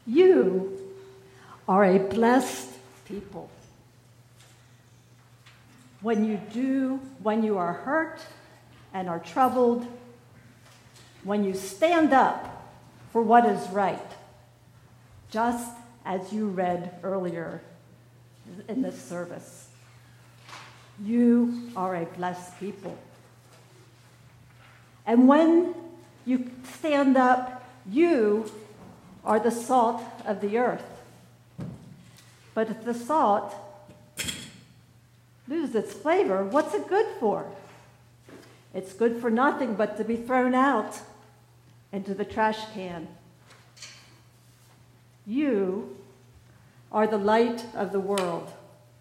You are a blessed people. When you are hurt and are troubled, when you stand up for what is right, just as you read earlier in this service, you are a blessed people. And when you stand up, you are the salt of the earth. But if the salt loses its flavor, what's it good for? It's good for nothing but to be thrown out into the trash can. You are the light of the world.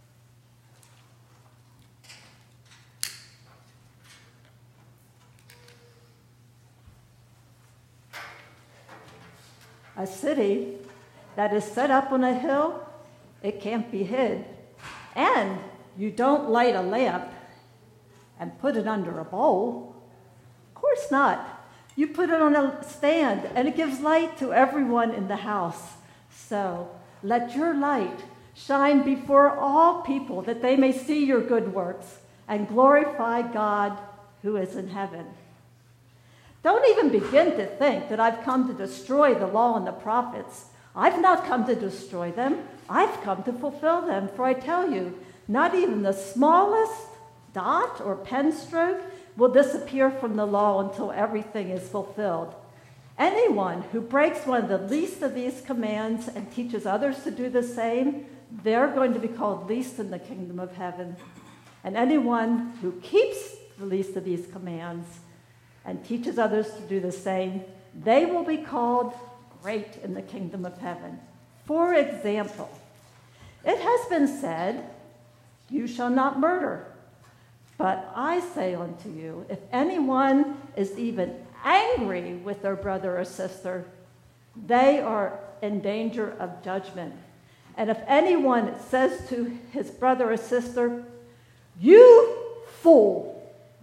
A city that is set up on a hill, it can't be hid. And you don't light a lamp and put it under a bowl. Of course not. You put it on a stand, and it gives light to everyone in the house. So let your light shine before all people, that they may see your good works and glorify God who is in heaven. Don't even begin to think that I've come to destroy the law and the prophets. I've not come to destroy them. I've come to fulfill them. For I tell you, not even the smallest dot or pen stroke will disappear from the law until everything is fulfilled. Anyone who breaks one of the least of these commands and teaches others to do the same, they're going to be called least in the kingdom of heaven. And anyone who keeps the least of these commands and teaches others to do the same, they will be called great in the kingdom of heaven. For example, it has been said, "You shall not murder." But I say unto you, if anyone is even angry with their brother or sister, they are in danger of judgment. And if anyone says to his brother or sister, "You fool,"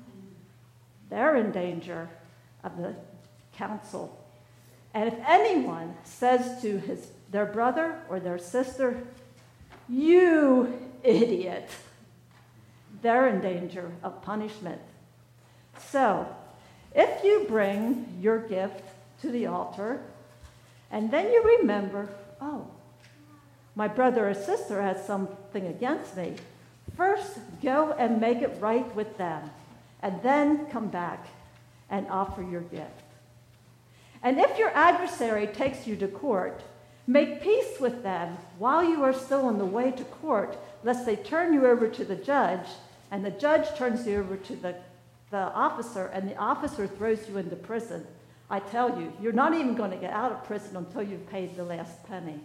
they're in danger of the council. And if anyone says to their brother or their sister, "You idiot," they're in danger of punishment. So, if you bring your gift to the altar, and then you remember, oh, my brother or sister has something against me, first go and make it right with them, and then come back and offer your gift. And if your adversary takes you to court, make peace with them while you are still on the way to court, lest they turn you over to the judge, and the judge turns you over to the officer, and the officer throws you into prison. I tell you, you're not even going to get out of prison until you've paid the last penny.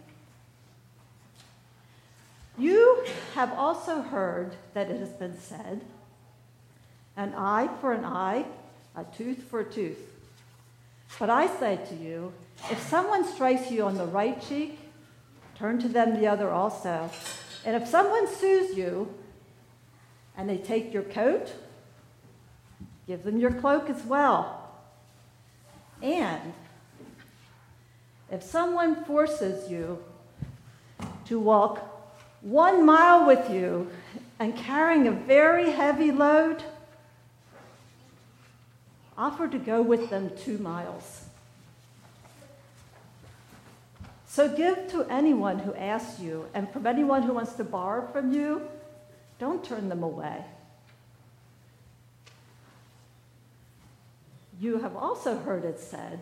You have also heard that it has been said, "An eye for an eye, a tooth for a tooth." But I say to you, if someone strikes you on the right cheek, turn to them the other also. And if someone sues you and they take your coat, give them your cloak as well. And if someone forces you to walk 1 mile with you and carrying a very heavy load, offer to go with them 2 miles. So give to anyone who asks you, and from anyone who wants to borrow from you, don't turn them away. You have also heard it said,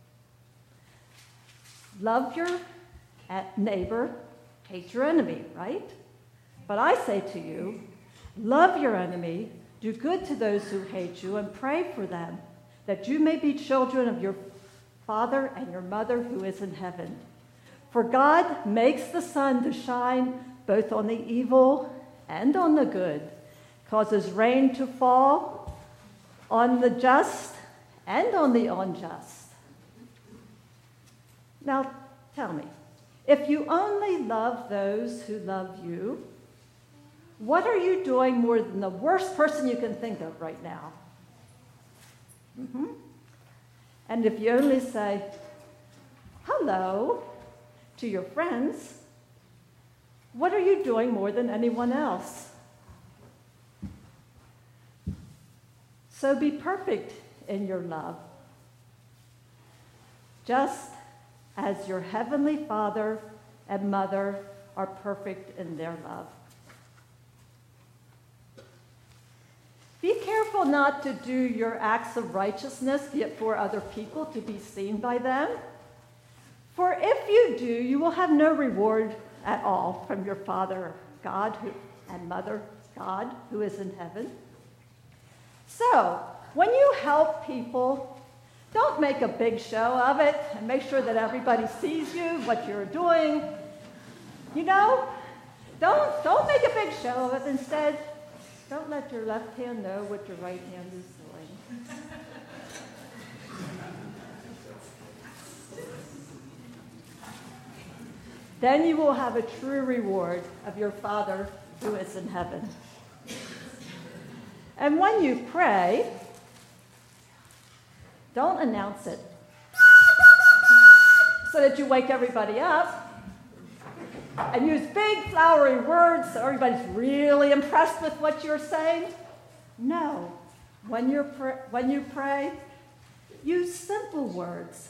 love your neighbor, hate your enemy, right? But I say to you, love your enemy, do good to those who hate you, and pray for them, that you may be children of your Father and your Mother who is in heaven. For God makes the sun to shine both on the evil and on the good, causes rain to fall on the just and on the unjust. Now, tell me, if you only love those who love you, what are you doing more than the worst person you can think of right now? And if you only say, hello, to to your friends, what are you doing more than anyone else? So be perfect in your love, just as your heavenly Father and Mother are perfect in their love. Be careful not to do your acts of righteousness yet for other people to be seen by them. For if you do, you will have no reward at all from your Father God and Mother God who is in heaven. So, when you help people, don't make a big show of it and make sure that everybody sees you, what you're doing. You know, don't make a big show of it. Instead, don't let your left hand know what your right hand is doing. Then you will have a true reward of your Father who is in heaven. And when you pray, don't announce it so that you wake everybody up and use big flowery words so everybody's really impressed with what you're saying. No. When you pray, use simple words.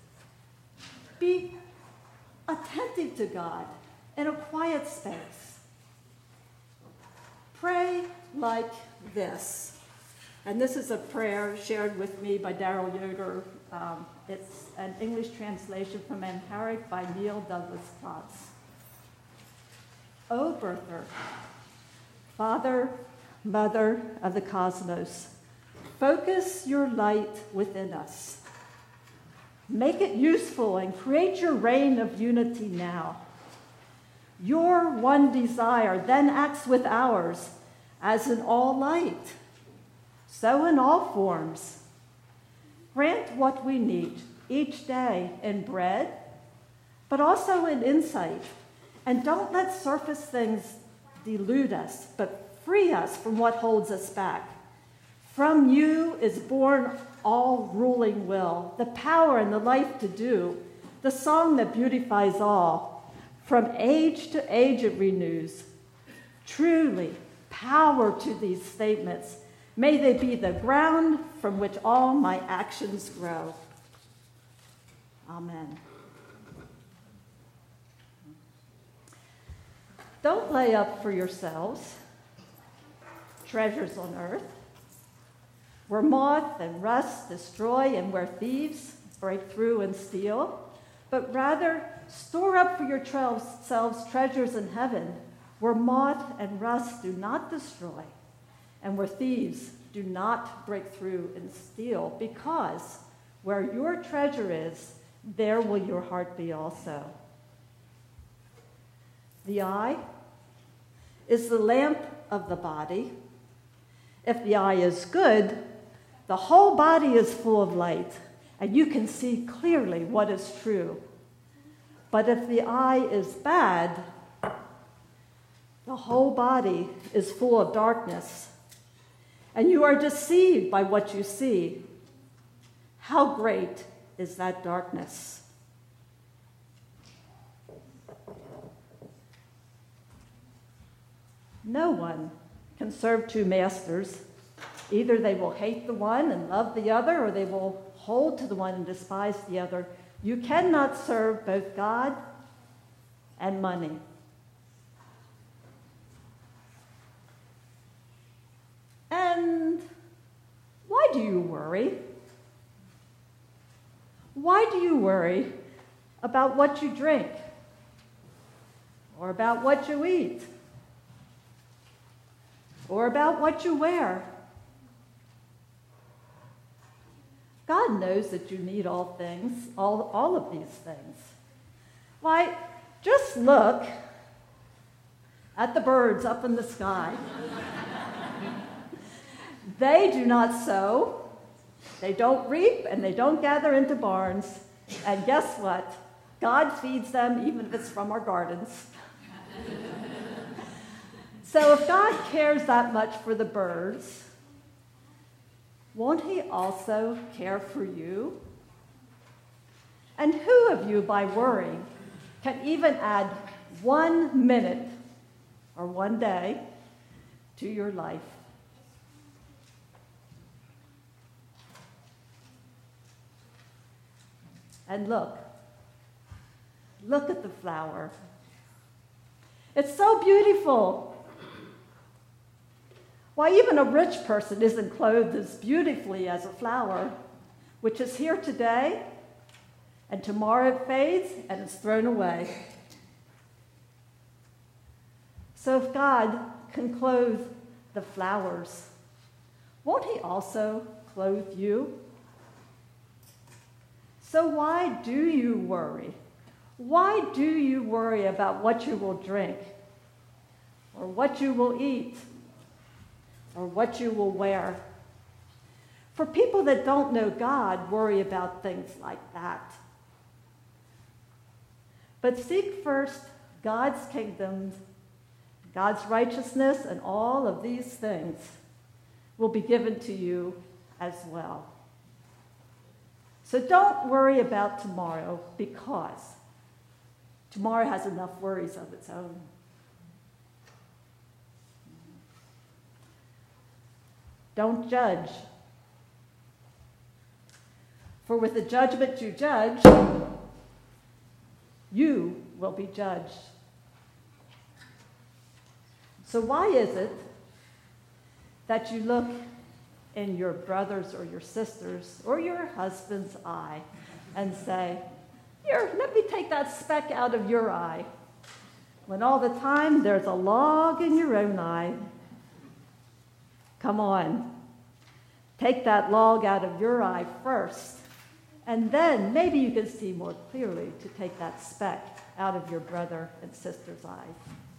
Be attentive to God in a quiet space. Pray like this. And this is a prayer shared with me by Daryl Yoder. It's an English translation from Amharic by Neil Douglas Potts. O Birther, Father, Mother of the cosmos, focus your light within us. Make it useful and create your reign of unity now. Your one desire then acts with ours as in all light, so in all forms. Grant what we need each day in bread, but also in insight. And don't let surface things delude us, but free us from what holds us back. From you is born all ruling will, the power and the life to do, the song that beautifies all. From age to age it renews. Truly, power to these statements. May they be the ground from which all my actions grow. Amen. Don't lay up for yourselves treasures on earth, where moth and rust destroy and where thieves break through and steal, but rather store up for yourselves treasures in heaven, where moth and rust do not destroy and where thieves do not break through and steal, because where your treasure is, there will your heart be also. The eye is the lamp of the body. If the eye is good, the whole body is full of light, and you can see clearly what is true. But if the eye is bad, the whole body is full of darkness, and you are deceived by what you see. How great is that darkness? No one can serve two masters. Either they will hate the one and love the other, or they will hold to the one and despise the other. You cannot serve both God and money. And why do you worry? Why do you worry about what you drink? Or about what you eat? Or about what you wear? God knows that you need all things, all of these things. Why, just look at the birds up in the sky. They do not sow, they don't reap, and they don't gather into barns. And guess what? God feeds them, even if it's from our gardens. So if God cares that much for the birds, won't he also care for you? And who of you, by worrying, can even add 1 minute or 1 day to your life. And look at the flower. It's so beautiful. Why, even a rich person isn't clothed as beautifully as a flower, which is here today, and tomorrow it fades and it's thrown away. So if God can clothe the flowers, won't he also clothe you? So why do you worry? Why do you worry about what you will drink, or what you will eat, or what you will wear? For people that don't know God, worry about things like that. But seek first God's kingdom, God's righteousness, and all of these things will be given to you as well. So don't worry about tomorrow, because tomorrow has enough worries of its own. Don't judge. For with the judgment you judge, you will be judged. So why is it that you look in your brother's or your sister's or your husband's eye and say, "Here, let me take that speck out of your eye," when all the time there's a log in your own eye? Come on, take that log out of your eye first, and then maybe you can see more clearly to take that speck out of your brother and sister's eye.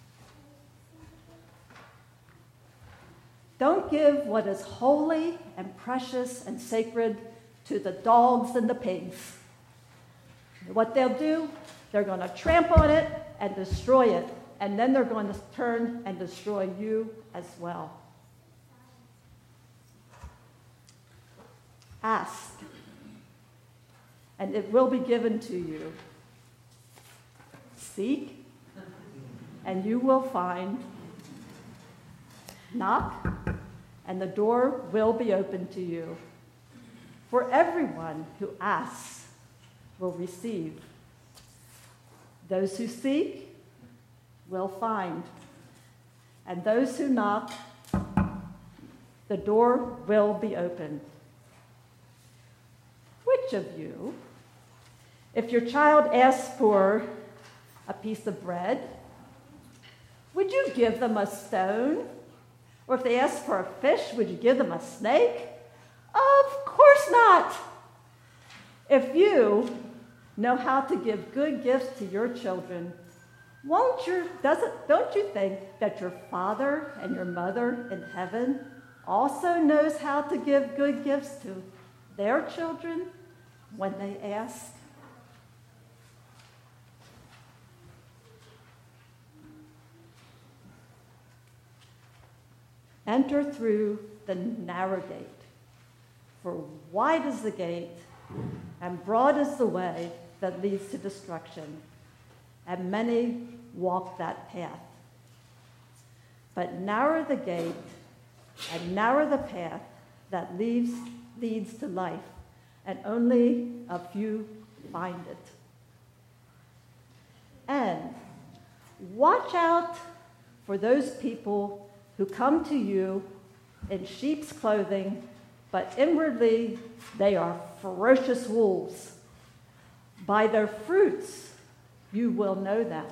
Don't give what is holy and precious and sacred to the dogs and the pigs. What they'll do, they're going to trample on it and destroy it, and then they're going to turn and destroy you as well. Ask, and it will be given to you. Seek, and you will find. Knock, and the door will be opened to you. For everyone who asks will receive. Those who seek will find. And those who knock, the door will be opened. Which of you, if your child asks for a piece of bread, would you give them a stone? Or if they ask for a fish, would you give them a snake? Of course not. If you know how to give good gifts to your children, don't you think that your Father and your Mother in heaven also knows how to give good gifts to their children when they ask? Enter through the narrow gate, for wide is the gate, and broad is the way that leads to destruction, and many walk that path. But narrow the gate, and narrow the path that leads to life, and only a few find it. And watch out for those people who come to you in sheep's clothing, but inwardly they are ferocious wolves. By their fruits you will know them.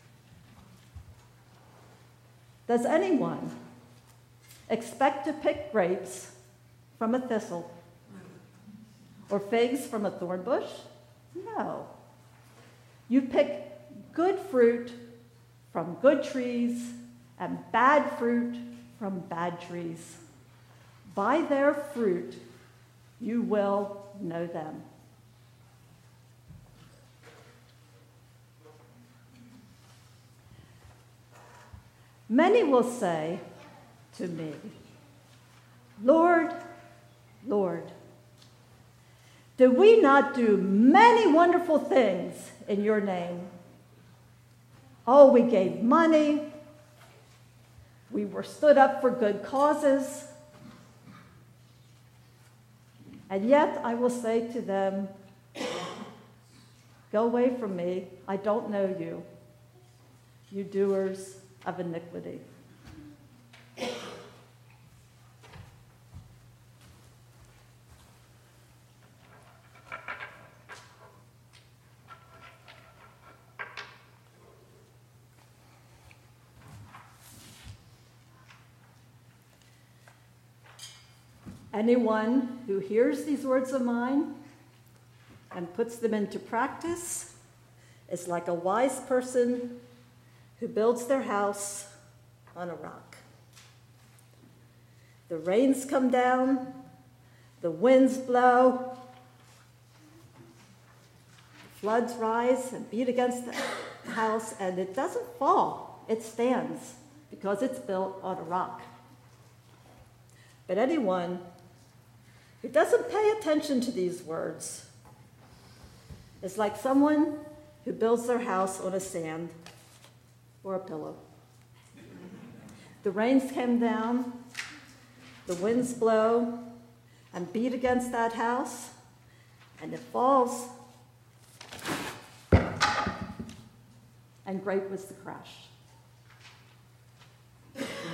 Does anyone expect to pick grapes from a thistle or figs from a thorn bush? No. You pick good fruit from good trees and bad fruit from bad trees. By their fruit you will know them. Many will say to me, "Lord, Lord, did we not do many wonderful things in your name? Oh, we gave money. We were stood up for good causes. And yet I will say to them, go away from me, I don't know you, you doers of iniquity. Anyone who hears these words of mine and puts them into practice is like a wise person who builds their house on a rock. The rains come down, the winds blow, floods rise and beat against the house, and it doesn't fall, it stands because it's built on a rock. But anyone who doesn't pay attention to these words is like someone who builds their house on a sand or a pillow. The rains come down, the winds blow and beat against that house, and it falls, and great was the crash.